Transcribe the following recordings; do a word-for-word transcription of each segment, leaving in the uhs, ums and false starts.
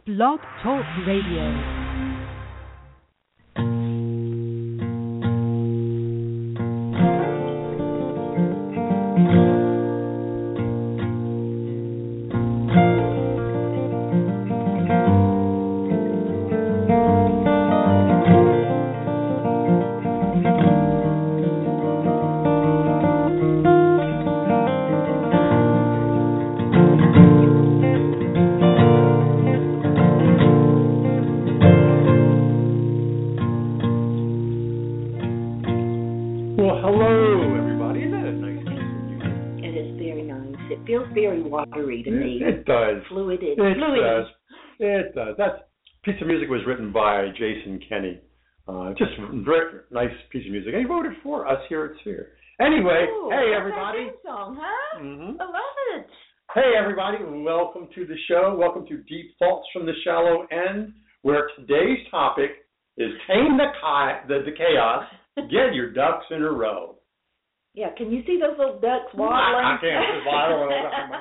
Blog Talk Radio. Watery to me. It does. Fluid. It fluid. does. It does. That piece of music was written by Jason Kenny. Uh, just very nice piece of music. And he wrote it for us here at Sphere. Anyway, Ooh, hey everybody. That song, huh? Mm-hmm. I love it. Hey everybody, welcome to the show. Welcome to Deep Thoughts from the Shallow End, where today's topic is tame the, chi- the, the chaos, get your ducks in a row. Yeah, can you see those little ducks waddling? I, I can't. Just waddling.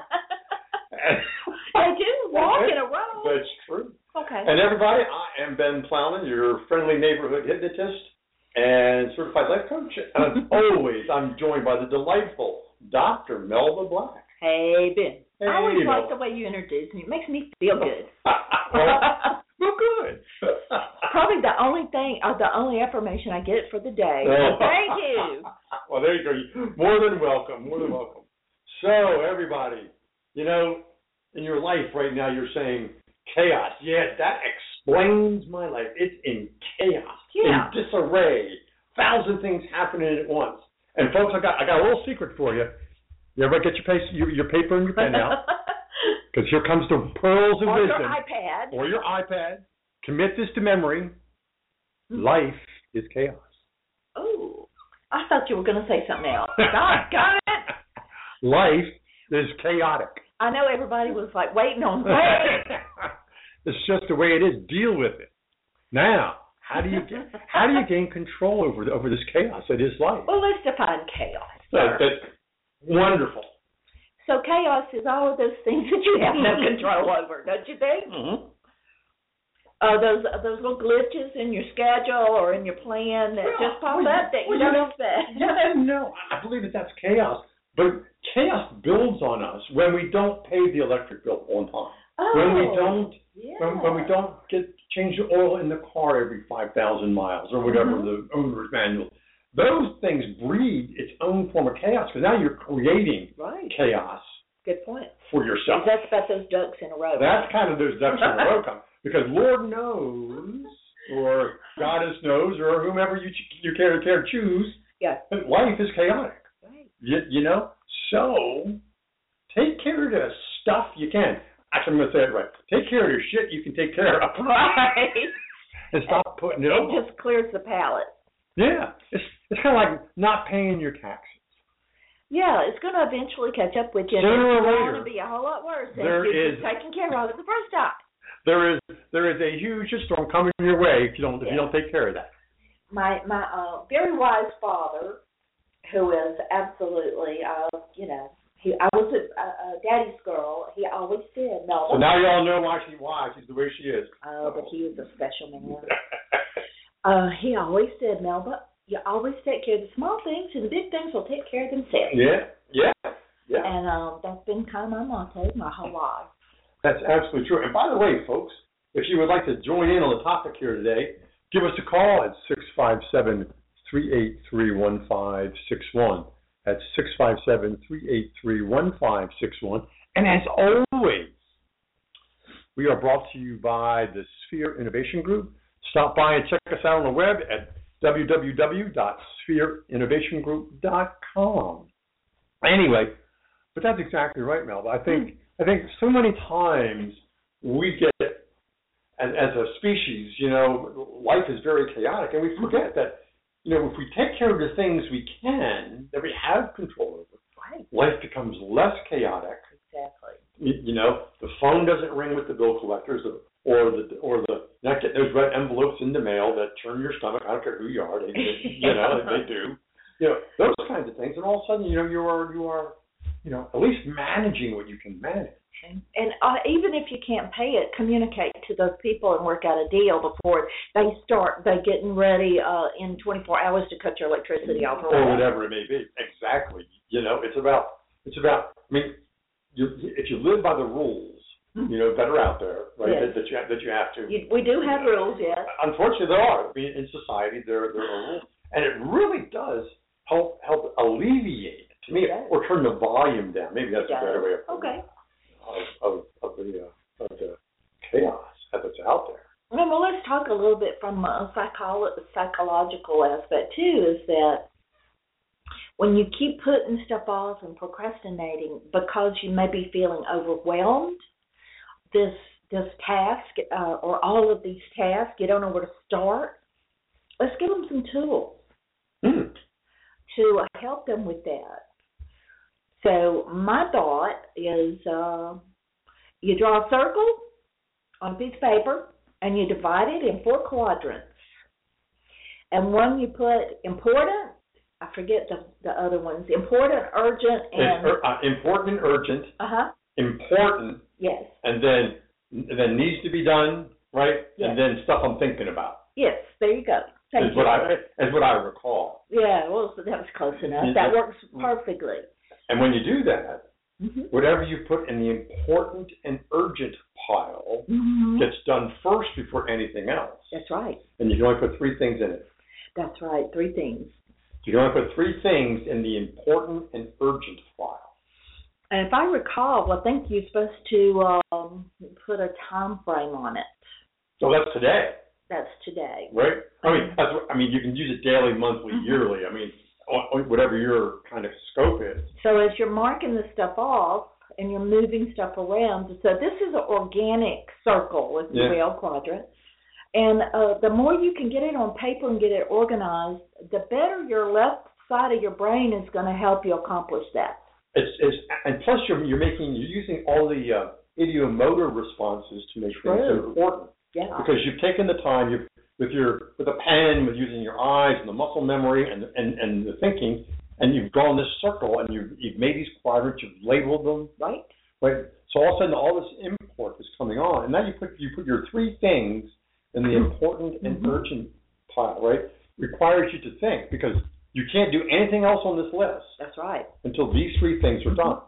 They do walk in a row. That's true. Okay. And everybody, I am Ben Plowman, your friendly neighborhood hypnotist and certified life coach. And as always, I'm joined by the delightful Doctor Melba Black. Hey, Ben. Hey, I always Melba. like the way you introduce me. It makes me feel good. well, well, good. Probably the only thing, or the only affirmation I get for the day. Oh. Thank you. Well, there you go. More than welcome. More than welcome. So, everybody, you know, in your life right now, you're saying chaos. Yeah, that explains my life. It's in chaos, yeah. in disarray, thousand things happening at once. And folks, I got I got a little secret for you. You ever get your, pace, your, your paper and your pen out? Because here comes the pearls of or wisdom. Or your iPad. Or your iPad. Commit this to memory. Mm-hmm. Life is chaos. Oh, I thought you were going to say something else. Got, got it. Life is chaotic. I know everybody was like waiting on me. It's just the way it is. Deal with it. Now, how do you get, how do you gain control over the, over this chaos that is life? Well, let's define chaos. That, that's wonderful. So chaos is all of those things that you have no control over, don't you think? Mm-hmm. Uh, those uh, those little glitches in your schedule or in your plan that well, just pop well, up that well, you don't you know, expect. Yeah, no, I believe that that's chaos. But chaos builds on us when we don't pay the electric bill on time. Oh, when we don't, yeah. when, when we don't get change the oil in the car every five thousand miles or whatever mm-hmm. the owner's manual. Those things breed its own form of chaos because now you're creating right. chaos. Good point. For yourself. That's about those ducks in a row. That's kind of those ducks in a row come because Lord knows, or Goddess knows, or whomever you you care to care to choose. Yeah. Life is chaotic. Right. You, you know, so take care of the stuff you can. Actually, I'm going to say it right. Take care of your shit you can take care of. Right. And stop putting it It off. just clears the palate. Yeah. It's it's kind of like not paying your taxes. Yeah, it's going to eventually catch up with you. Sooner or it's later, going to be a whole lot worse than there if you're is, just taking care of it the first time. There is there is a huge storm coming your way if you don't if yeah. you don't take care of that. My my uh, very wise father, who is absolutely uh, you know he I was a, a, a daddy's girl. He always said no. So now you all know why she why she's the way she is. Oh, but he was a special man. uh, he always said, Melba, you always take care of the small things, and the big things will take care of themselves. Yeah, yeah, yeah. And um, that's been kind of my motto my whole life. That's absolutely true. And by the way, folks, if you would like to join in on the topic here today, give us a call at six five seven, three eight three, one five six one. That's six five seven, three eight three, one five six one. And as always, we are brought to you by the Sphere Innovation Group. Stop by and check us out on the web at w w w dot sphere innovation group dot com. Anyway, but that's exactly right, Melba. I think I think so many times we get, as, as a species, you know, life is very chaotic, and we forget that, you know, if we take care of the things we can, that we have control over, right. life becomes less chaotic. Exactly. You, you know, the phone doesn't ring with the bill collectors, or the or the not get those red envelopes in the mail that turn your stomach. I don't care who you are, they, they you know they, they do. You know, those kinds of things, and all of a sudden, you know, you are you are, you know, at least managing what you can manage. And, and uh, even if you can't pay it, communicate to those people and work out a deal before they start they getting ready uh, in twenty-four hours to cut your electricity off or, or whatever it may be. Exactly. You know, it's about it's about. I mean, you, if you live by the rules, you know, that are out there, right? Yes. That, that you have, that you have to. You, we do have rules, yes. Unfortunately, there are. I mean, in society, there there are rules, and it really does help help alleviate to me, or turn the volume down. Maybe that's a better way of putting okay. it, of, of of the uh, of the chaos that's out there. Well, well, let's talk a little bit from a psycholo- psychological aspect too. Is that when you keep putting stuff off and procrastinating because you may be feeling overwhelmed, this this task uh, or all of these tasks, you don't know where to start. Let's give them some tools Mm. to help them with that. So my thought is uh, you draw a circle on a piece of paper and you divide it in four quadrants. And one you put important, I forget the, the other ones, important, urgent, and... It's, uh, important, urgent, uh-huh. important, Yes. and then and then needs to be done, right? Yes. And then stuff I'm thinking about. Yes, there you go. Thank is you. what I is what I recall. Yeah, well, so that was close enough. Yeah. That works perfectly. And when you do that, Mm-hmm. whatever you put in the important and urgent pile Mm-hmm. gets done first before anything else. That's right. And you can only put three things in it. That's right. Three things. You can only put three things in the important and urgent file. And if I recall, I think you're supposed to um, put a time frame on it. So that's today, That's today. right? I mean, that's what, I mean, you can use it daily, monthly, Mm-hmm. yearly. I mean, whatever your kind of scope is. So as you're marking the stuff off and you're moving stuff around, so this is an organic circle, if you Yeah. will, quadrant. And uh, the more you can get it on paper and get it organized, the better your left side of your brain is going to help you accomplish that. It's, it's and plus you're you're making you're using all the uh, idiomotor responses to make things True. important. Yeah. Because you've taken the time, you've with your with a pen, with using your eyes and the muscle memory and and, and the thinking, and you've drawn this circle and you've you've made these quadrants, you've labeled them, Right. right? So all of a sudden all this import is coming on, and now you put you put your three things in the important and Mhm. urgent pile, right? Requires you to think because you can't do anything else on this list That's right. until these three things are done.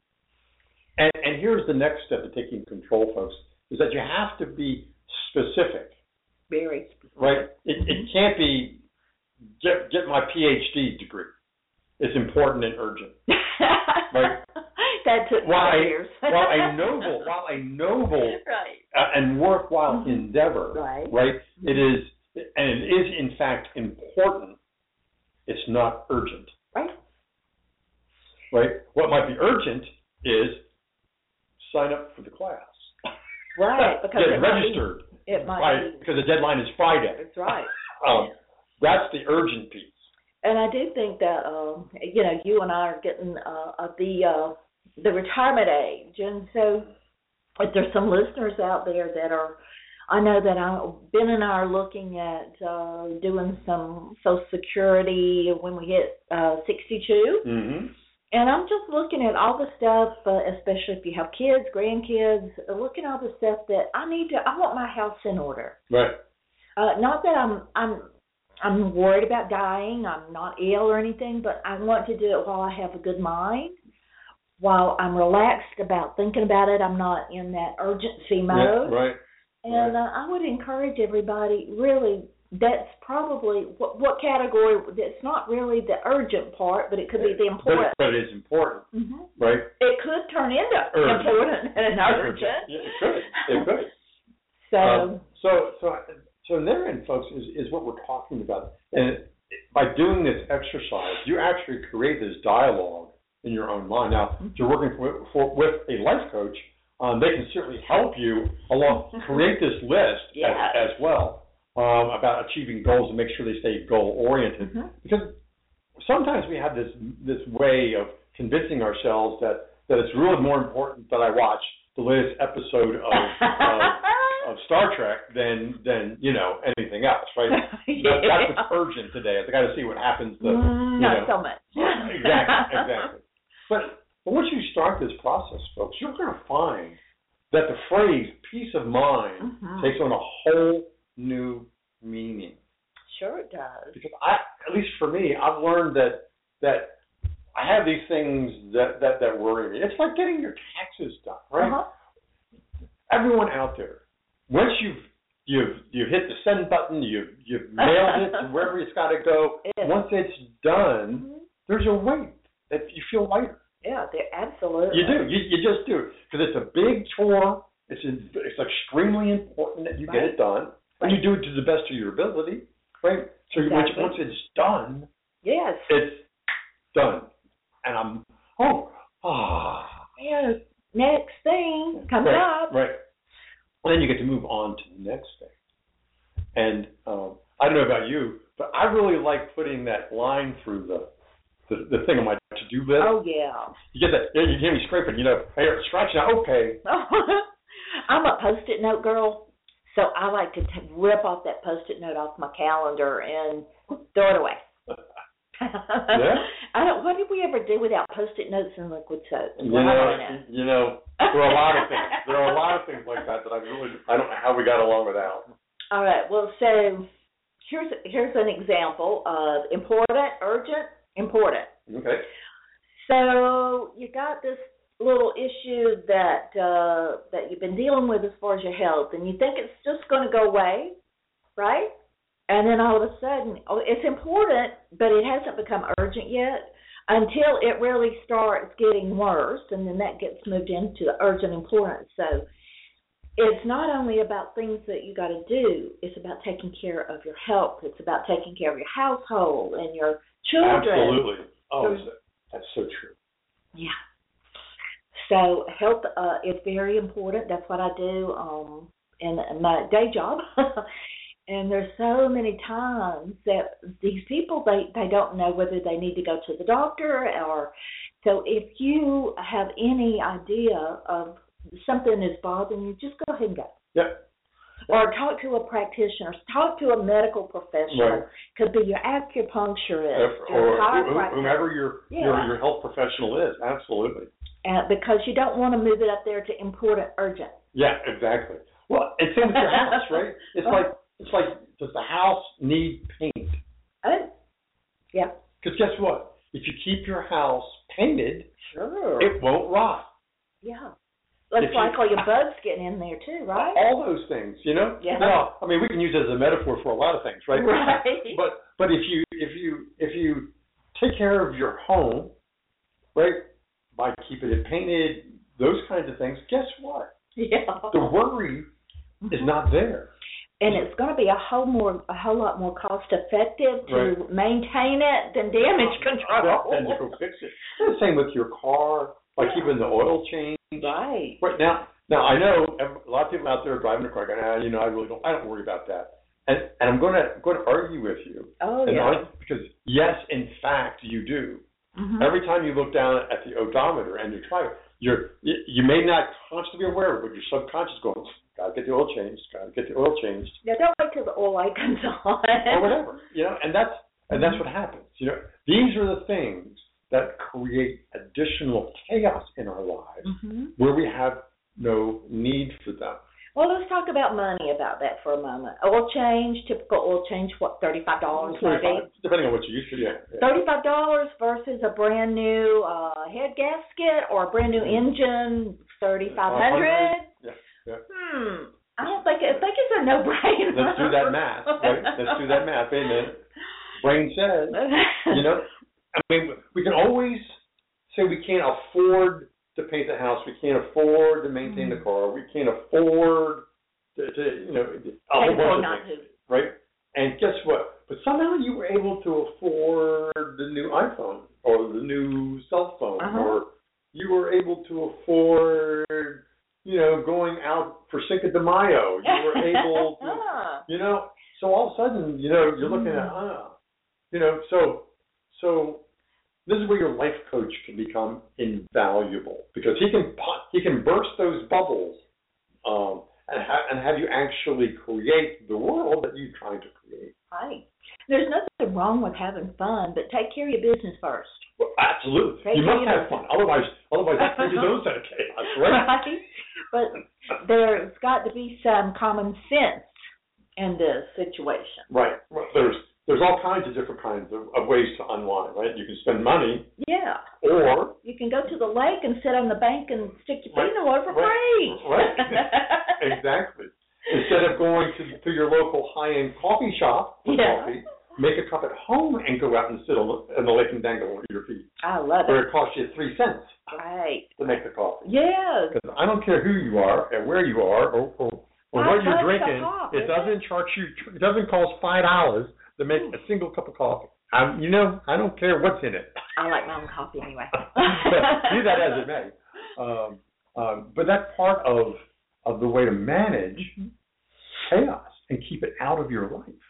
And and here's the next step to taking control, folks, is that you have to be specific. Very specific. Right? It, it can't be get get my P H D degree. It's important and urgent. Right? That took While five a, years. while a noble, while a noble Right. uh, and worthwhile Mhm. endeavor, Right. right? It is, and it is in fact important. It's not urgent, Right. right? What might be urgent is sign up for the class. Right. Because Get it might be- registered. It might Right, be. because the deadline is Friday. That's right. Um, that's the urgent piece. And I do think that um, you know, you and I are getting uh, of the uh, the retirement age, and so if there's some listeners out there that are, I know that I, Ben and I are looking at uh, doing some Social Security when we hit uh, sixty-two, Mm-hmm. and I'm just looking at all the stuff, uh, especially if you have kids, grandkids, looking at all the stuff that I need to. I want my house in order. Right. Uh, not that I'm I'm I'm worried about dying. I'm not ill or anything, but I want to do it while I have a good mind, while I'm relaxed about thinking about it. I'm not in that urgency mode. Yeah, right. And uh, I would encourage everybody. Really, that's probably what, what category. It's not really the urgent part, but it could be the important. But, but it is important, Mm-hmm. right? It could turn into Urgent. important and urgent. Yeah, it could. It could. So. Um, so, so, so therein, folks, is, is what we're talking about. And by doing this exercise, you actually create this dialogue in your own mind. Now, if you're working for, for, with a life coach, um, they can certainly help you along create this list Yes. as, as well um, about achieving goals and make sure they stay goal-oriented. Mm-hmm. Because sometimes we have this this way of convincing ourselves that, that it's really more important that I watch the latest episode of, of of Star Trek than than you know anything else, right? Yeah. that, that's what's urgent today. I got to see what happens. To, Mm, you not know. so much. Exactly, exactly. But But once you start this process, folks, you're going to find that the phrase peace of mind mm-hmm. takes on a whole new meaning. Sure it does. Because I, at least for me, I've learned that that I have these things that, that, that worry me. It's like getting your taxes done, right? Uh-huh. Everyone out there, once you've you've you've hit the send button, you've you've mailed it to wherever it's got to go. It once it's done, mm-hmm. there's a weight that you feel lighter. Yeah, absolutely. You do. You you just do because it's a big chore. It's in, it's extremely important that you right. get it done, right. and you do it to the best of your ability, right? So exactly. once, once it's done, yes, it's done, and I'm oh ah. Yeah. Next thing comes right, up. Right. Well, then you get to move on to the next thing, and um, I don't know about you, but I really like putting that line through the the, the thing on my to-do list. Oh yeah. You get that? You hear me scraping. You know, hey, scratching out. Okay. I'm a Post-it note girl, so I like to t- rip off that Post-it note off my calendar and throw it away. Yeah. I don't. What did we ever do without Post-it notes and liquid soap? You know, know, you know, there are a lot of things. There are a lot of things like that that I really, I don't know how we got along without. All right. Well, so here's here's an example of important, urgent, important. Okay. So you got this little issue that uh, that you've been dealing with as far as your health, and you think it's just going to go away, right? And then all of a sudden, oh, it's important, but it hasn't become urgent yet until it really starts getting worse, and then that gets moved into the urgent importance. So it's not only about things that you got to do, it's about taking care of your health. It's about taking care of your household and your children. Absolutely. Oh, so, that's so true. Yeah. So health uh, is very important. That's what I do um, in my day job. And there's so many times that these people, they, they don't know whether they need to go to the doctor or, so if you have any idea of something is bothering you, just go ahead and go. Yep. Or talk to a practitioner, talk to a medical professional. Right. Could be your acupuncturist, If, your or chiropractor. whomever your, yeah. your your health professional is. Absolutely. Uh, because you don't want to move it up there to important, urgent. Yeah, exactly. Well, it's in with your house, right? It's like, it's like, does the house need paint? Oh, yeah. Because guess what? If you keep your house painted, sure, it won't rot. Yeah. Looks If like you, all your bugs getting in there too, right? All those things, you know. Yeah. Well, I mean, we can use it as a metaphor for a lot of things, right? Right. But but if you if you if you take care of your home, right, by keeping it painted, those kinds of things, guess what? Yeah. The worry is not there. And it's going to be a whole more, a whole lot more cost effective to right. maintain it than damage control. And to go fix it. And the same with your car, by yeah. keeping the oil change. Right. Right now, now I know a lot of people out there are driving a car going, ah, you know, I really don't, I don't worry about that. And and I'm going to going to argue with you. Oh and yeah. argue, because yes, in fact, you do. Mm-hmm. Every time you look down at the odometer and you try, you're you, you may not consciously be aware of it, but your subconscious going, gotta get the oil changed, gotta get the oil changed. Yeah, don't wait till the oil light comes on. Or whatever, you know, and that's and that's what happens. You know, these are the things that create additional chaos in our lives mm-hmm. where we have no need for them. Well, let's talk about money about that for a moment. Oil change, typical oil change, what, thirty-five dollars maybe? Depending on what you use to, yeah. yeah. thirty-five dollars versus a brand new uh, head gasket or a brand new engine, thirty-five hundred dollars. Yeah, yeah. Hmm. I don't think, I think it's a no-brainer. Let's do that math, right? Let's do that math. Wait a minute. Brain says, you know, I mean, we can always say we can't afford to paint the house, we can't afford to maintain mm-hmm. the car, we can't afford to, to you know, a whole bunch of things, right? And guess what? But somehow you were able to afford the new iPhone or the new cell phone, uh-huh. or you were able to afford, you know, going out for Cinco de Mayo. You were able to, you know, so all of a sudden, you know, you're looking mm-hmm. at, ah, you know, so, so. This is where your life coach can become invaluable because he can he can burst those bubbles um, and, ha- and have you actually create the world that you're trying to create. Right. There's nothing nothing wrong with having fun, but take care of your business first. Well, absolutely. Take you care must of have fun. Otherwise, otherwise that's your own set of chaos, right? Right? But there's got to be some common sense in this situation. Right. Well, there's there's all kinds of different kinds of, of ways to unwind, right? You can spend money. Yeah. Or you can go to the lake and sit on the bank and stick your feet in the water for right, free. Right. Exactly. Instead of going to, to your local high-end coffee shop for yeah. coffee, make a cup at home and go out and sit on the, in the lake and dangle on your feet. I love it. Where it costs you three cents. Right. To make the coffee. Yes. Because I don't care who you are and where you are or, or, or what you're drinking. It doesn't charge you. It doesn't cost five dollars to make a single cup of coffee. Um, you know, I don't care what's in it. I like my own coffee anyway. Be that as it may. Um, um, but that's part of of the way to manage chaos and keep it out of your life.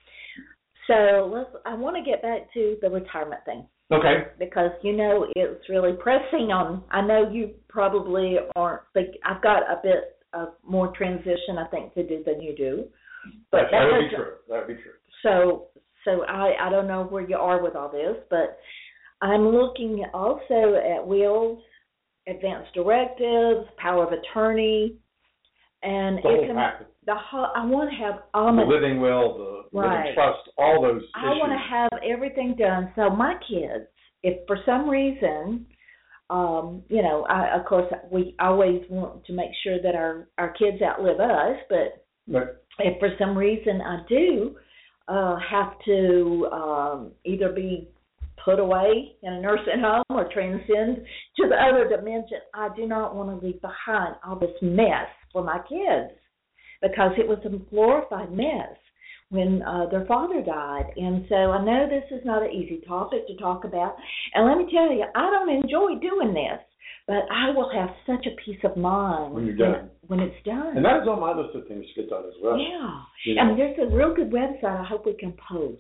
So let's. I want to get back to the retirement thing. Okay. Because, you know, it's really pressing on. I know you probably aren't think I've got a bit of more transition, I think, to do than you do. But that, that would be true. That would be true. So, so I, I don't know where you are with all this, but I'm looking also at wills, advance directives, power of attorney, and the it whole can, package. the whole, I want to have all the my, living will, the right. living trust, all those I issues. want to have everything done. So my kids, if for some reason, um, you know, I, of course, we always want to make sure that our, our kids outlive us, but right. if for some reason I do uh, have to um, either be put away in a nursing home or transcend to the other dimension, I do not want to leave behind all this mess for my kids, because it was a glorified mess when uh, their father died. And so I know this is not an easy topic to talk about. And let me tell you, I don't enjoy doing this, but I will have such a peace of mind when you're done. When, when it's done. And that is on my list of things to get done as well. Yeah. You know? And there's a real good website I hope we can post.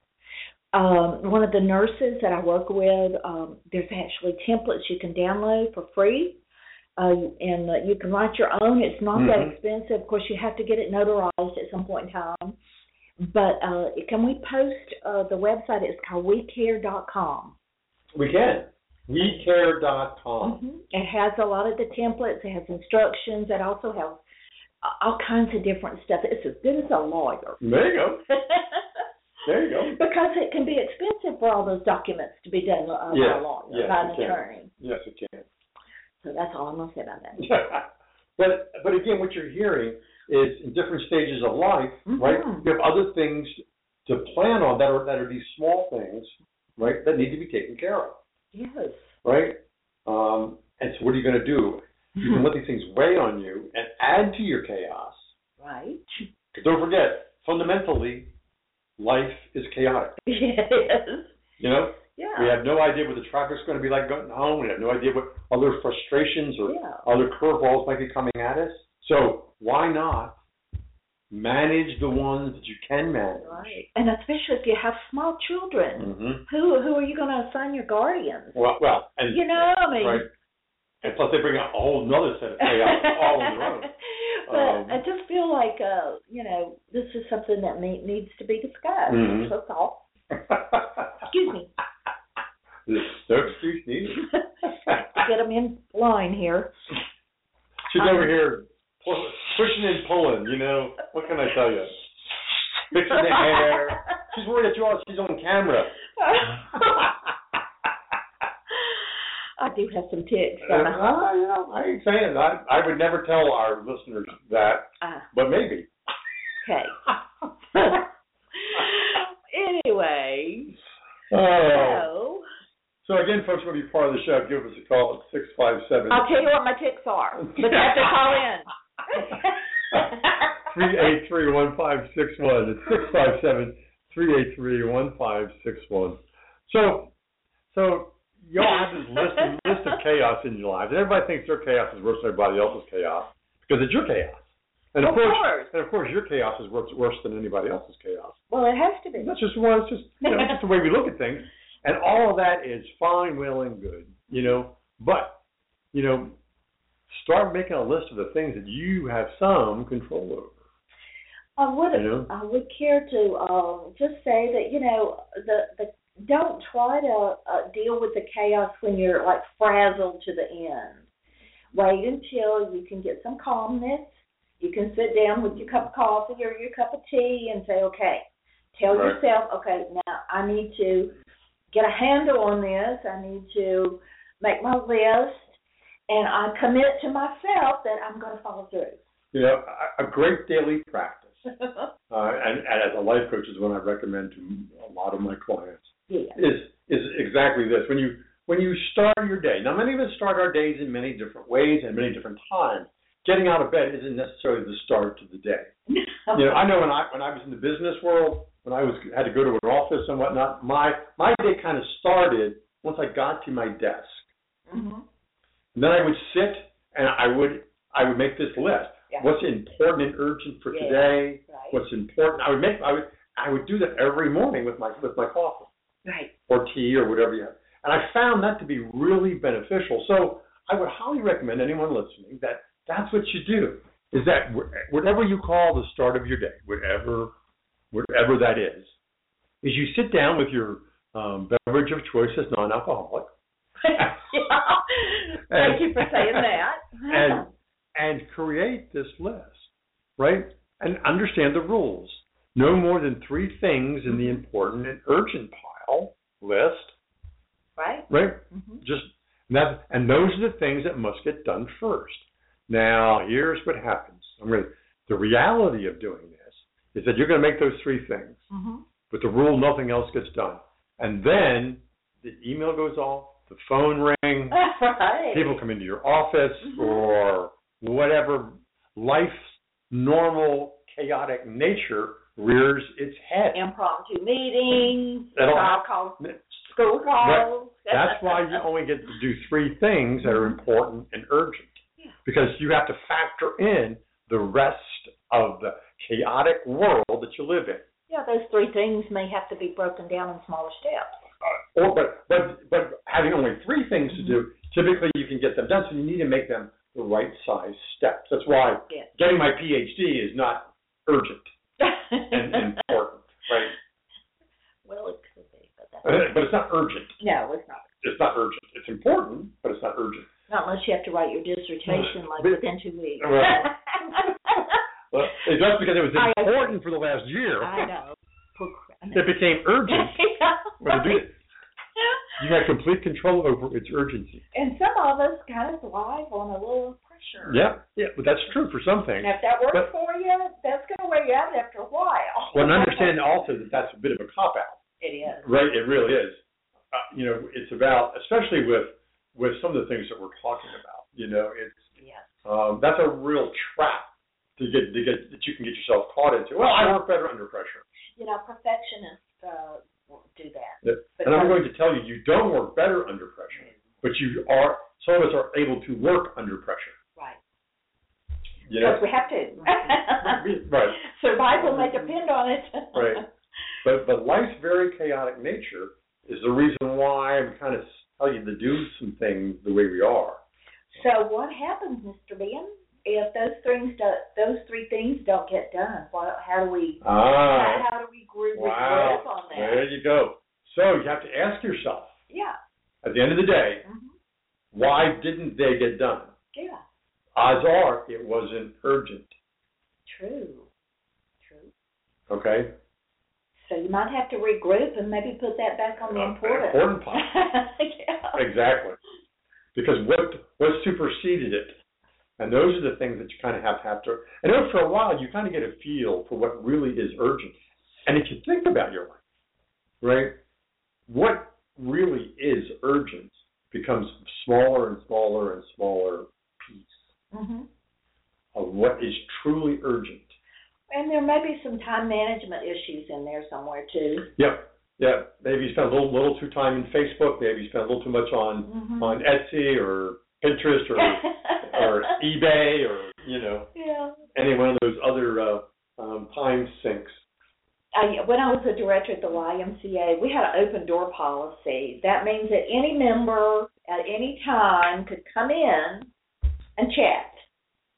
Um, one of the nurses that I work with, um, there's actually templates you can download for free. Uh, and uh, you can write your own. It's not mm-hmm. that expensive. Of course, you have to get it notarized at some point in time. But uh, can we post uh, the website? It's called we care dot com. We can. we care dot com. Mm-hmm. It has a lot of the templates. It has instructions. It also has all kinds of different stuff. It's as good as a lawyer. There you go. There you go. Because it can be expensive for all those documents to be done uh, yes. by a lawyer, yes, by an can. attorney. Yes, it can. So that's all I'm going to say about that. but but again, what you're hearing is in different stages of life, mm-hmm. right? You have other things to plan on that are that are these small things, right, that need to be taken care of. Yes. Right? Um, and so what are you going to do? You can let these things weigh on you and add to your chaos. Right. Because don't forget, fundamentally, life is chaotic. Yes. You know? Yeah. We have no idea what the traffic's going to be like going home. We have no idea what other frustrations or yeah. other curveballs might be coming at us. So why not manage the ones that you can manage? Right. And especially if you have small children. Mm-hmm. Who who are you going to assign your guardians? Well, well, and you know, I mean, right. And plus, they bring a whole other set of chaos all on their own. But um, I just feel like, uh, you know, this is something that may, needs to be discussed. Mm-hmm. That's all. Excuse me. No excuse needed. To get them in line here. She's um, over here pull, pushing and pulling, you know. What can I tell you? Fixing the hair. She's worried that you all, she's on camera. I do have some ticks. Uh, uh, you know, I ain't saying that. I, I would never tell our listeners that, uh, but maybe. Okay. Anyway. Oh. So, so again, folks, want to be part of the show, give us a call at six five seven. I'll tell you what my ticks are, but you have to call in. three eight three, one five six one. It's six five seven, three eight three, one five six one. So, so y'all have this list, list of chaos in your lives. And everybody thinks their chaos is worse than everybody else's chaos because it's your chaos. And of, of course, course, and of course, your chaos is worse, worse than anybody else's chaos. Well, it has to be. That's just well, it's just you know, it's just the way we look at things, and all of that is fine, well, and good, you know. But you know, start making a list of the things that you have some control over. I would You know? I would care to um, just say that you know the the don't try to uh, deal with the chaos when you're like frazzled to the end. Wait until you can get some calmness. You can sit down with your cup of coffee or your cup of tea and say, okay, tell Right. yourself, okay, now I need to get a handle on this. I need to make my list, and I commit to myself that I'm going to follow through. You know, a, a great daily practice, uh, and, and as a life coach is what I recommend to a lot of my clients, Yeah. is is exactly this. When you when you start your day, now many of us start our days in many different ways and many different times. Getting out of bed isn't necessarily the start to the day. You know, I know when I when I was in the business world, when I was had to go to an office and whatnot, my my day kind of started once I got to my desk. Mm-hmm. And then I would sit and I would I would make this list. Yeah. What's important and urgent for Yeah, today? right. What's important? I would make I would I would do that every morning with my with my coffee Right. or tea or whatever you have. And I found that to be really beneficial. So I would highly recommend anyone listening that that's what you do. Is that whatever you call the start of your day, whatever whatever that is, is you sit down with your um, beverage of choice as non-alcoholic. Yeah. Thank you for saying that. and and create this list, right? And understand the rules. No more than three things in the important and urgent pile list, Right. right? Mm-hmm. Just that, and those are the things that must get done first. Now, here's what happens. I'm going to, the reality of doing this is that you're going to make those three things, Mm-hmm. but the rule nothing else gets done. And then the email goes off, the phone rings, Right. people come into your office, Mhm. or whatever life's normal chaotic nature rears its head. Impromptu meetings, That'll child calls, school calls. That's why you only get to do three things that are important and urgent. Yeah. Because you have to factor in the rest of the chaotic world that you live in. Yeah, those three things may have to be broken down in smaller steps. Uh, or, but, but, but having only three things to do, typically you can get them done, so you need to make them the right size steps. That's why Yeah. getting my P H D is not urgent and important, right? Well, it could be, but that's But it's not urgent. no, it's not. It's not urgent. It's important, but it's not urgent. Not unless you have to write your dissertation like But- within two weeks. Right. Well, it's just because it was I- important for the last year. I know. It became urgent. Well, to do it. You had complete control over its urgency. And some of us kind of thrive on a little pressure. Yeah, yeah, but that's true for some things. And if that works But- for you, that's going to wear you out after a while. Well, and understand also that that's a bit of a cop-out. It is. Right, it really is. Uh, you know, it's about, especially with with some of the things that we're talking about. You know, it's Yes. um, that's a real trap to get to get that you can get yourself caught into. Well, I work better under pressure. You know, perfectionists uh, do that. That- And I'm going to tell you, you don't work better under pressure, but you are. Some of us are able to work under pressure. Right. You know, Because we have to. right. Survival may depend on it. Right. But but life's very chaotic nature is the reason why I'm kind of tell you to do some things the way we are. So what happens, Mister Ben, if those things do, those three things don't get done? What, how do we Ah, how do we group wow. on that? There you go. So you have to ask yourself Yeah. at the end of the day, Mm-hmm. why didn't they get done? Yeah. Odds are it wasn't urgent. True. True. Okay. So you might have to regroup and maybe put that back on the Uh, important. important part. Yeah. Exactly. Because what what superseded it? And those are the things that you kind of have to have to. I know for a while you kind of get a feel for what really is urgent. And if you think about your life, right, what really is urgent becomes smaller and smaller and smaller piece Mm-hmm. of what is truly urgent. And there may be some time management issues in there somewhere too. Yep. Yeah. Maybe you spend a little little too time in Facebook. Maybe you spend a little too much on Mm-hmm. on Etsy or Pinterest or or eBay or you know Yeah. any one of those other uh, um, time sinks. I, when I was a director at the Y M C A, we had an open door policy. That means that any member at any time could come in and chat.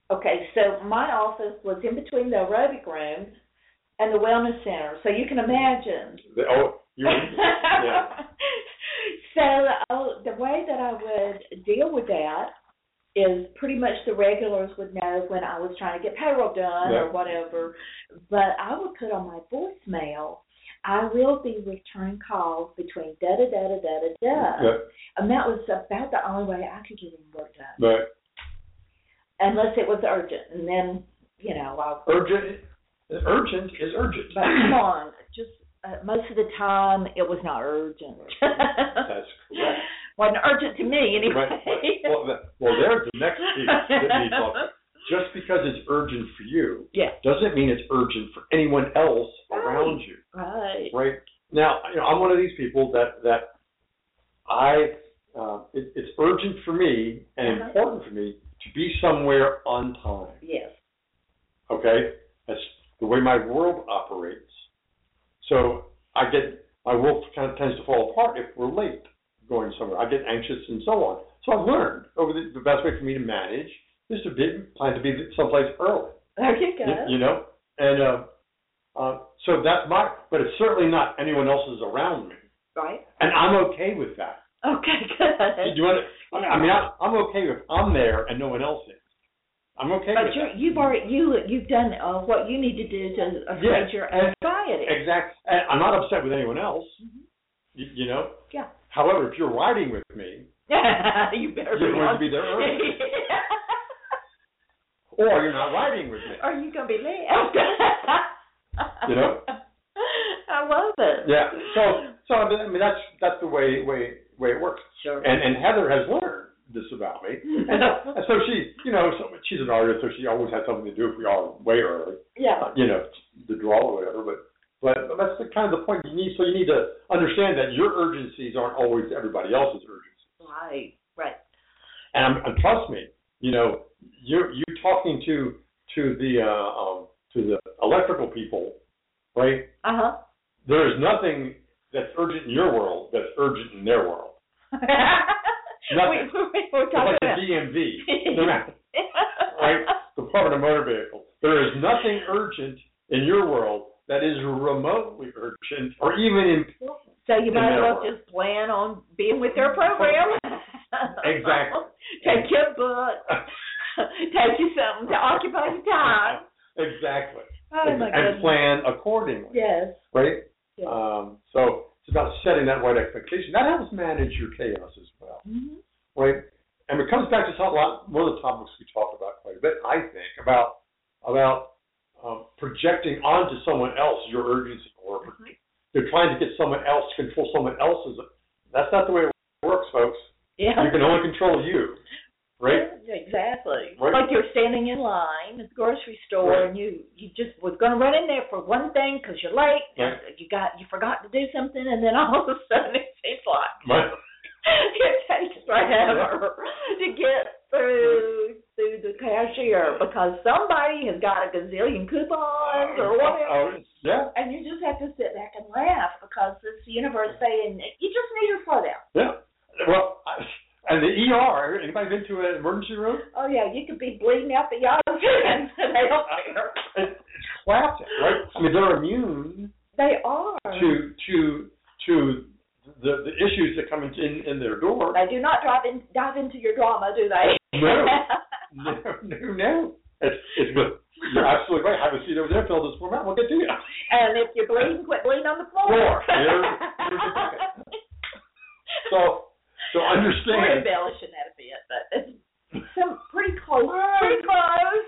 Okay, so my office was in between the aerobic rooms and the wellness center. So you can imagine. The, oh, you yeah. So uh, the way that I would deal with that is pretty much the regulars would know when I was trying to get payroll done Yeah. or whatever. But I would put on my voicemail, I will be returning calls between da da da da da da da. Yeah. And that was about the only way I could get any work done. Right. Unless it was urgent. And then, you know, I Urgent, urgent is urgent. But come on, just uh, most of the time it was not urgent. That's correct. Wasn't urgent to me anyway. Right. Well, that, well, there's the next piece that needs talking. Just because it's urgent for you, yeah. doesn't mean it's urgent for anyone else right. around you. Right. Right. Now, you know, I'm one of these people that that I uh, it, it's urgent for me and uh-huh. important for me to be somewhere on time. Yes. Okay? That's the way my world operates. So I get, my world kind of tends to fall apart if we're late going somewhere. I get anxious and so on. So I've learned over the, the best way for me to manage is to be, plan to be someplace early. There you go. You, you know? And uh, uh, so that's my, but it's certainly not anyone else's around me. Right. And I'm okay with that. Okay, good. Do you want to, I mean, I, I'm okay if I'm there and no one else is. I'm okay but with you're, that. you've already you you've done uh, what you need to do to assuage Yeah, your and- anxiety. Exactly. And I'm not upset with anyone else. Mm-hmm. You, you know. Yeah. However, if you're riding with me, you better you're be going on. to be there early, or you're not riding with me. Or you gonna be late. You know. I love it. Yeah. So, so I mean, that's that's the way way way it works. Sure. And and Heather has learned this about me, and, uh, and so she, you know, so she's an artist, so she always had something to do if we are way early. Yeah. Uh, you know, the draw or whatever. But but that's the kind of the point you need. So you need to understand that your urgencies aren't always everybody else's urgencies. Right. Right. And, and trust me, you know, you're you talking to to the uh, um, to the electrical people, right? Uh huh. There is nothing that's urgent in your world that's urgent in their world. Nothing. we, we, we're It's talking like the about. D M V, right? Department of Motor Vehicles. There is nothing urgent in your world that is remotely urgent or even important. So you might as well world. just plan on being with their program. Exactly. Take your book. Take you something to occupy your time. Exactly. Oh my and goodness. plan accordingly. Yes. Right? Yes. Um, so it's about setting that right expectation. That helps manage your chaos as well. Mm-hmm. Right? And it comes back to a lot, one of the topics we talk about quite a bit, I think, about about um, projecting onto someone else your urgency, or Mm-hmm. you're trying to get someone else to control someone else's. That's not the way it works, folks. Yeah. You can only control you, right? Yeah, exactly. Right. Like you're standing in line at the grocery store, Right. and you you just was going to run in there for one thing because you're late. Right. And you got you forgot to do something, and then all of a sudden it seems like Right. it takes forever to get through through the cashier because somebody has got a gazillion coupons or whatever. Oh, yeah. And you just have to sit back and laugh because it's the universe saying you just need to slow down. Yeah. Well, I, and the E R, anybody been to an emergency room? Oh yeah, you could be bleeding out the yazoo and they don't care. It, it's classic, right? I mean, they're immune They are. to to to the the issues that come in in, in their door. They do not dive in dive into your drama, do they? No, no, no, no. It's it's good. You're absolutely right. Have a seat over there. Fill this form out. We'll get to you. And if you're bleeding, quit bleeding on the floor. Floor. Here, here's your bucket. So. So understand. We're embellishing that a bit, but it's some pretty close. Pretty close.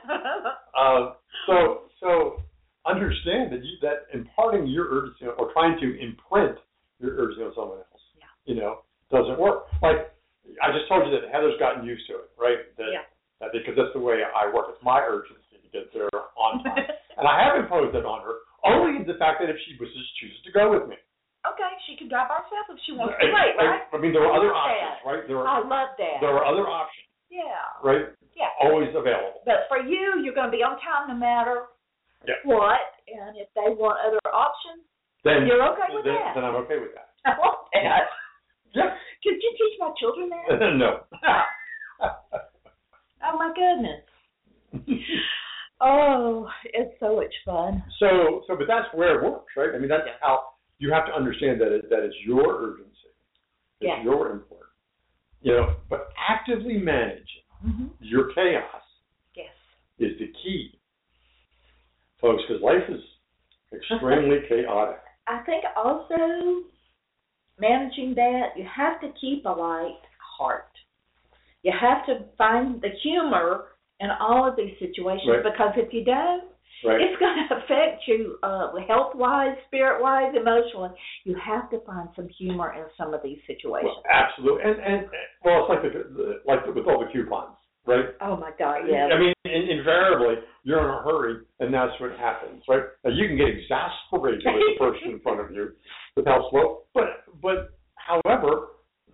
uh, so so understand that you, that imparting your urgency or trying to imprint your urgency on someone else, yeah. you know, doesn't work. Like I just told you that Heather's gotten used to it, right? That, yeah. that because that's the way I work. It's my urgency to get there on time, and I have imposed it on her. Only the fact that if she wishes chooses to go with me. Okay, she can drive herself if she wants to wait, right? I mean, there are other I love options, that. right? There are, I love that. there are other options, Yeah. right? Yeah. Always available. But for you, you're going to be on time no matter Yeah. what. And if they want other options, Then you're okay with then, that. Then I'm okay with that. I want that. Yeah. Could you teach my children that? No. Oh my goodness. Oh, it's so much fun. So, so, but that's where it works, right? I mean, that's Yeah. how you have to understand that it, that it's your urgency, it's Yeah. your import, you know. But actively managing Mm-hmm. your chaos Yes. is the key, folks, because life is extremely chaotic. I think also managing that, you have to keep a light heart. You have to find the humor in all of these situations, Right. because if you don't, Right. it's going to affect you uh, health-wise, spirit-wise, emotionally. You have to find some humor in some of these situations. Well, absolutely, and and well, it's like the, the like with all the coupons, right? Oh my God, yeah. I mean, in, invariably, you're in a hurry, and that's what happens, right? Now, you can get exasperated with the person in front of you with how slow, but but however,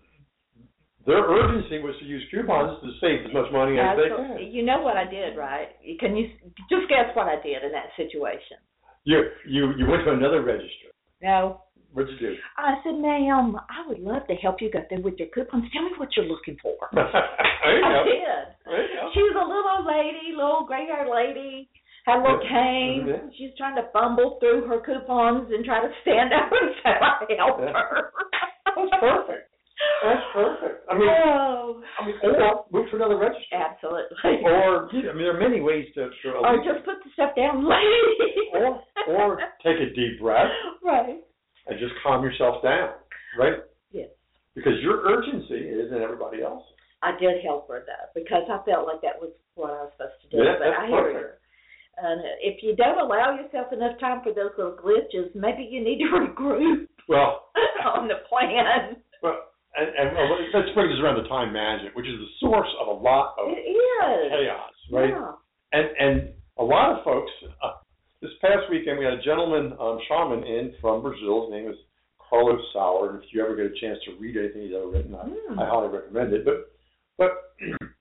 their urgency was to use coupons to save as much money as they Absolutely. can. You know what I did, right? Can you just guess what I did in that situation? You you you went to another register. No. What'd you do? I said, ma'am, I would love to help you get there with your coupons. Tell me what you're looking for. there you I go. did. There you go. She was a little old lady, little gray-haired lady, had a little cane. Yeah. She's trying to fumble through her coupons and try to stand up and say, I help Yeah. her. That's perfect. That's perfect. I mean, oh. I mean, or move to another register. Absolutely. Or, I mean, there are many ways to. to Or just put the stuff down, lady. or, or take a deep breath Right. and just calm yourself down, right? Yes. Because your urgency is in everybody else. I did help her, though, because I felt like that was what I was supposed to do. Yeah, but that's I hear perfect. her. And if you don't allow yourself enough time for those little glitches, maybe you need to regroup Well, on the plan. well and, and well, let's bring this around to time management, which is the source of a lot of It is. chaos, right? Yeah. And and a lot of folks, uh, this past weekend we had a gentleman, um, shaman, in from Brazil. His name is Carlos Sauer, and if you ever get a chance to read anything he's ever written, I, Mm. I highly recommend it. But but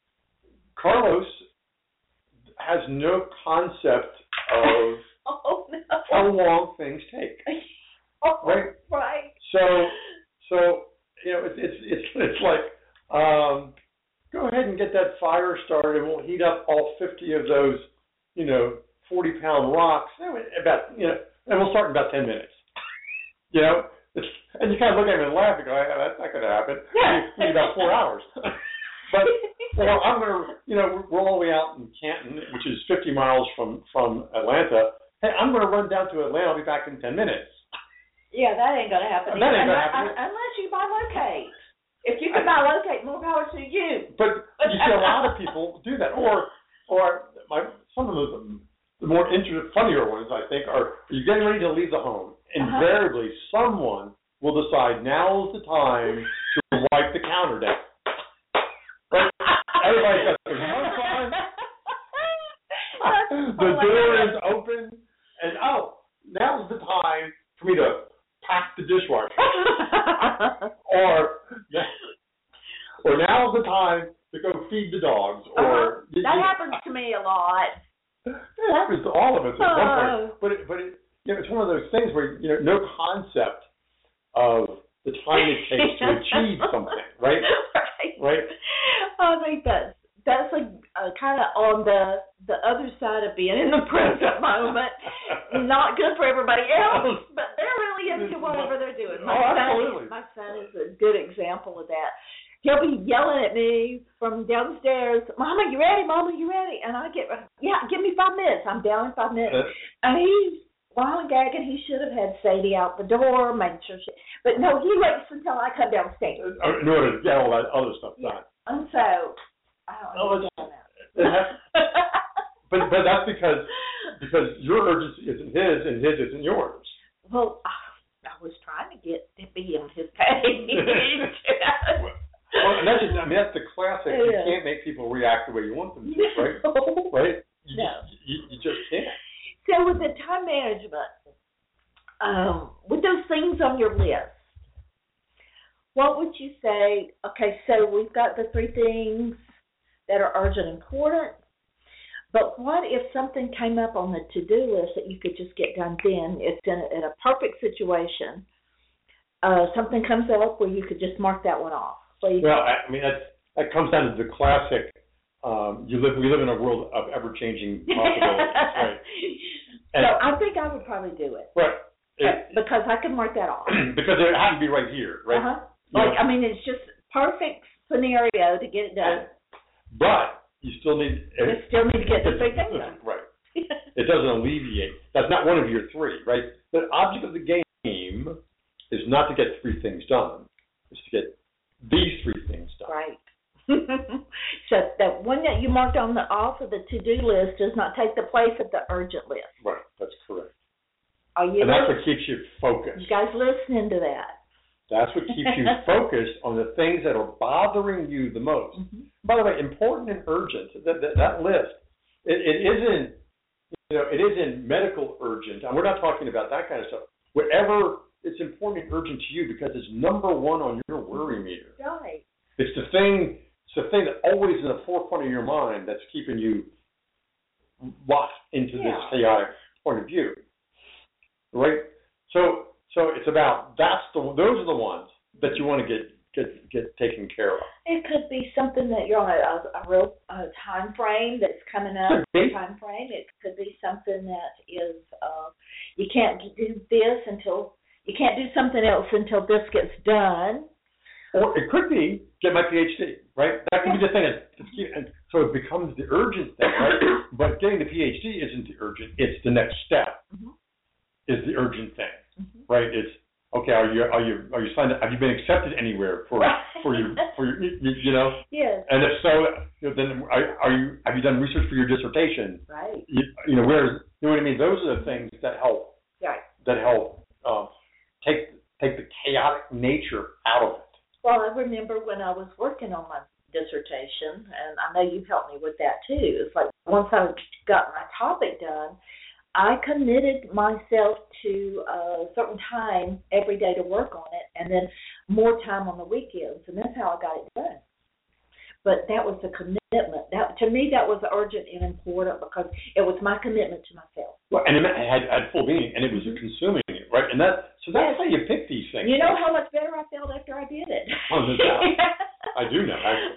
Carlos has no concept of Oh, no. how long things take, Oh, right? right. So so you know it's it's it's, it's like um, go ahead and get that fire started, and we'll heat up all fifty of those, you know, forty pound rocks. About you know, and we'll start in about ten minutes. You know, it's, and you kind of look at him and laugh and go, yeah, "That's not going to happen." We need about four hours. But well, I'm going to, you know, we're all the way out in Canton, which is fifty miles from from Atlanta. Hey, I'm going to run down to Atlanta. I'll be back in ten minutes. Yeah, that ain't going to happen. That ain't gonna unless, happen. Unless you bilocate. If you can bilocate, more power to you. But you see a lot of people do that, or or my some of the the more interesting, funnier ones I think are you're getting ready to leave the home. Invariably, uh-huh. someone will decide now's the time to wipe the counter down. Right? Everybody's got their one time. The door is open, and oh, now's the time for me to pack the dishwasher. or or now's the time to go feed the dogs. Or uh-huh. That happens to me a lot. It happens to all of us at oh. one point. But it, but it, you know, it's one of those things where you know no concept of the time it takes to achieve something, right? Right. Right. I think that's that's like uh, kind of on the the other side of being in the present moment. Not good for everybody else, but they're really into whatever they're doing. My oh, son, absolutely. My son is a good example of that. He'll be yelling at me from downstairs, "Mama, you ready? Mama, you ready?" And I get, "Yeah, give me five minutes. I'm down in five minutes." And he's while gagging. He should have had Sadie out the door, made sure she. But no, he waits until I come downstairs in order to get all that other stuff done. Yeah. And so I don't oh, understand that. Has, but but that's because because your urgency isn't his and his isn't yours. Well, I, I was trying to get to be on his page. Well, and that's just, I mean, that's the classic. Yeah. You can't make people react the way you want them to, right? No. Right? You, No. just, you, you just can't. So with the time management, um, with those things on your list, what would you say? Okay, so we've got the three things that are urgent and important, but what if something came up on the to-do list that you could just get done then? It's in a, in a perfect situation. Uh, something comes up where you could just mark that one off. So you Well, I, I mean, that's, that comes down to the classic um, you live. We live in a world of ever-changing possibilities, right? And, so I think I would probably do it. Right. It, because I can mark that off. Because it has to be right here, right? Uh-huh. Like, I mean, it's just perfect scenario to get it done. But you still need. You still need to get the three things done. Right. It doesn't alleviate. That's not one of your three, right? The object of the game is not to get three things done. It's to get these three things done. Right. So that one that you marked on the off of the to-do list does not take the place of the urgent list. Right. That's correct. Are you? And that's what keeps you focused. You guys listening to that? That's what keeps you focused on the things that are bothering you the most. Mm-hmm. By the way, important and urgent. That that, that list. It, it isn't. You know, it isn't medical urgent, and we're not talking about that kind of stuff. Whatever it's important and urgent to you because it's number one on your worry meter. Right. It's the thing. It's the thing that always in the forefront of your mind that's keeping you locked into yeah. this chaotic point of view. Right. So so it's about that's the those are the ones that you want to get get get taken care of. It could be something that you're on a, a, a real uh, time frame that's coming up. Time frame. It could be something that is uh, you can't do this until you can't do something else until this gets done. Or it could be get my P H D, right? That could be the thing. And so it becomes the urgent thing, right? But getting the P H D isn't the urgent; it's the next step. Mm-hmm. Is the urgent thing, mm-hmm. right? It's okay. Are you are you are you signed up? Have you been accepted anywhere for for your for your you, you know? Yes. And if so, you know, then are, are you have you done research for your dissertation? Right. You, you know where you know what I mean. Those are the things that help. Right. That help um, take take the chaotic nature out of it. Well, I remember when I was working on my dissertation, and I know you've helped me with that too. It's like once I got my topic done, I committed myself to a certain time every day to work on it, and then more time on the weekends, and that's how I got it done. But that was the commitment. That to me, that was urgent and important because it was my commitment to myself. Well, and it had, had full meaning, and it was consuming it, right? And that so that's yes. how you pick these things. You know how much better I felt after I did it. Oh, no doubt. I do know, actually.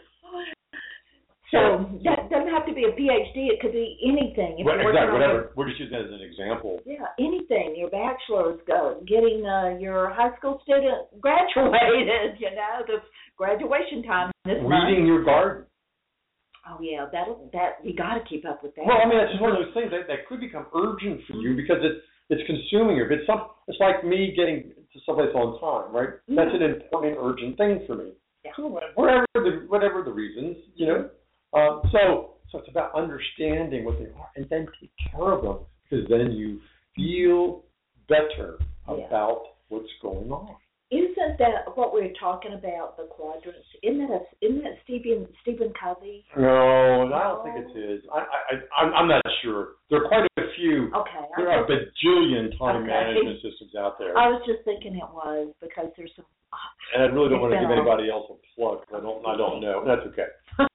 So that doesn't have to be a P H D. It could be anything. If well, you're exactly. Whatever. Your, we're just using that as an example. Yeah, anything. Your bachelor's, go, getting uh, your high school student graduated. You know, the graduation time this Reading month. Reading your garden. Oh yeah, that that you got to keep up with that. Well, I mean, that's just one of those things that, that could become urgent for you because it's it's consuming you. If it's some, it's like me getting to someplace on time, right? Mm-hmm. That's an important, urgent thing for me. Yeah. So whatever the whatever the reasons, you know. Um, so, so it's about understanding what they are and then take care of them because then you feel better yeah. about what's going on. Isn't that what we're talking about, the quadrants? Isn't that, a, isn't that Stephen, Stephen Covey? No, I don't think it's his. I, I, I'm, I'm not sure. There are quite a few. Okay. There are a bajillion time okay. management systems out there. I was just thinking it was because there's some. And I really don't want to give anybody else a plug. I don't. I don't know. That's okay.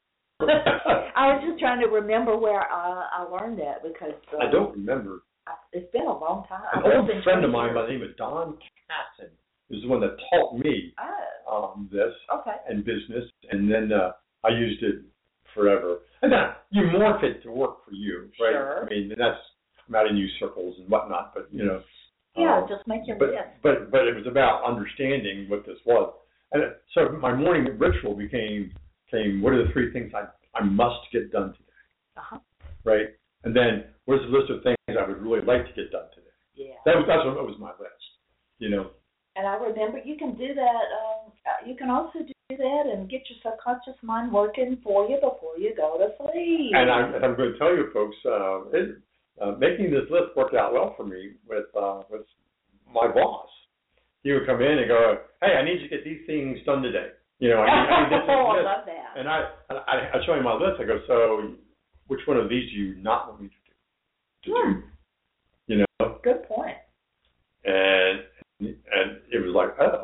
I was just trying to remember where I, I learned that because uh, I don't remember. It's been a long time. An old friend of mine by the name of Don Casson is the one that taught me oh. um, this okay. and business, and then uh, I used it forever. And then you morph it to work for you, right? Sure. I mean, and that's come out in new circles and whatnot, but you know. Yeah, um, just make your but, list. But but it was about understanding what this was, and it, so my morning ritual became. Saying, what are the three things I, I must get done today? Uh-huh. Right? And then, where's the list of things I would really like to get done today? Yeah. That was, that's what that was my list, you know. And I remember you can do that, um, you can also do that and get your subconscious mind working for you before you go to sleep. And I'm, and I'm going to tell you, folks, uh, it, uh, making this list worked out well for me with uh, with my boss. He would come in and go, hey, I need you to get these things done today. You know, I need, I need this, oh, this, I love that. And I, I, I show him my list. I go, so which one of these do you not want me to do? To hmm. do? You know? Good point. And and it was like, oh,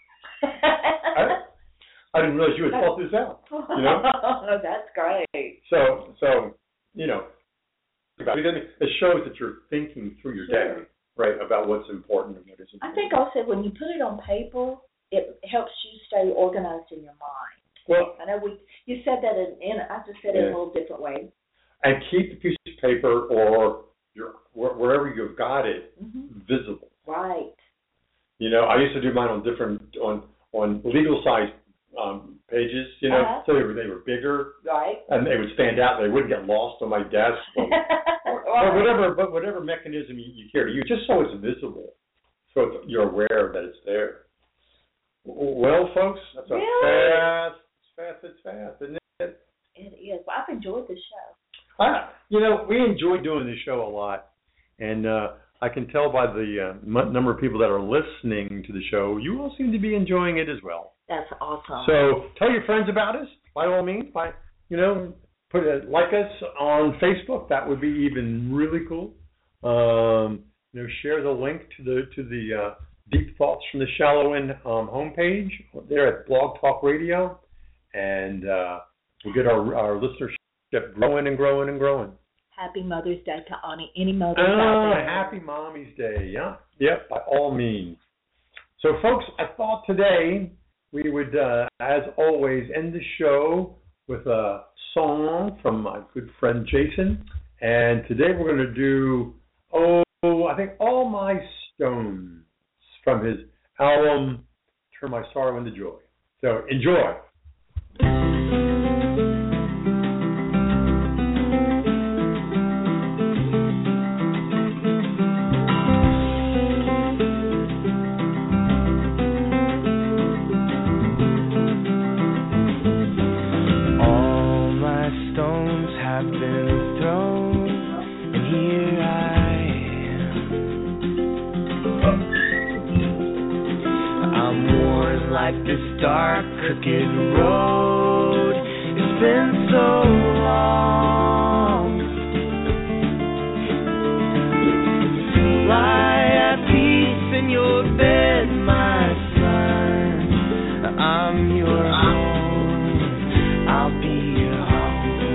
I, I didn't realize you had thought this out. You know? That's great. So so you know, it shows that you're thinking through your sure. day, right, about what's important and what isn't. I think also when you put it on paper, it helps you stay organized in your mind. Well, I know we. You said that in, in I just said it in a little different way. And keep the piece of paper or your wherever you've got it mm-hmm. visible. Right. You know, I used to do mine on different on on legal size um, pages. You know, uh-huh. so they were they were bigger. Right. And they would stand out. They wouldn't get lost on my desk. Or, or, or whatever, but whatever mechanism you, you care to use, just so it's visible, so you're aware that it's there. Well, folks, that's a really? fast, it's fast, it's fast, isn't it? It is. Well, I've enjoyed the show. I, you know, we enjoy doing this show a lot, and uh, I can tell by the uh, m- number of people that are listening to the show, you all seem to be enjoying it as well. That's awesome. So tell your friends about us, by all means. By you know, put a, like us on Facebook. That would be even really cool. Um, you know, share the link to the to the uh, Deep Thoughts from the Shallow End um, homepage there at Blog Talk Radio, and uh, we'll get our our listenership growing and growing and growing. Happy Mother's Day to any, any mothers uh, out there. Happy Mommy's Day, yeah. Yep, by all means. So, folks, I thought today we would, uh, as always, end the show with a song from my good friend Jason. And today we're going to do, oh, I think All My Stones from his album Turn My Sorrow into Joy. So, enjoy. Dark, crooked road. It's been so long. Lie at peace in your bed, my son. I'm your home. I'll be your home.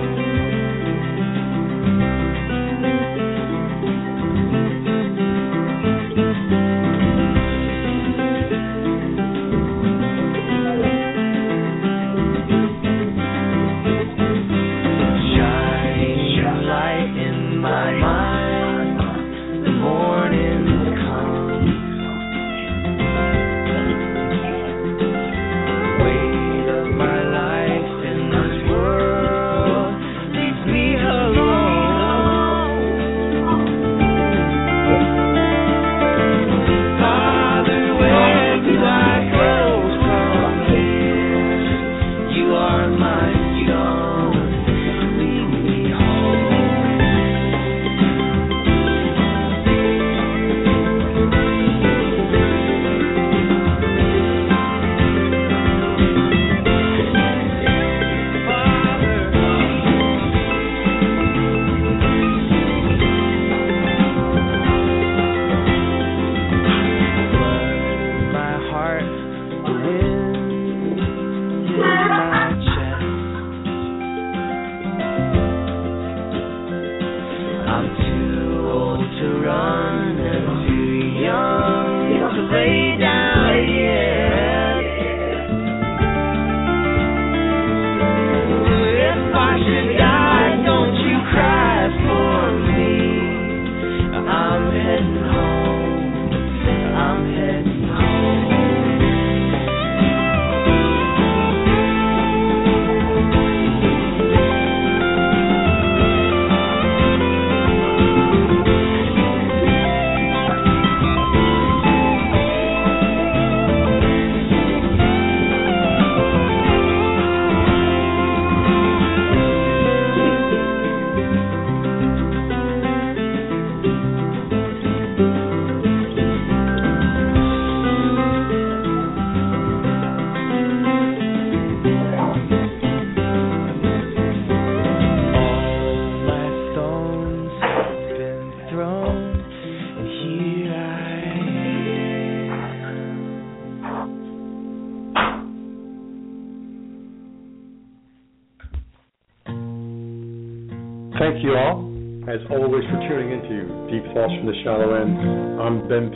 Thank you all, as always, for tuning into Deep Thoughts from the Shallow End. I'm Ben,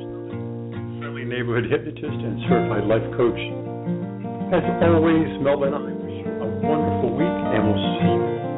friendly neighborhood hypnotist and certified life coach. As always, Melvin and I wish you wonderful week, and we'll see you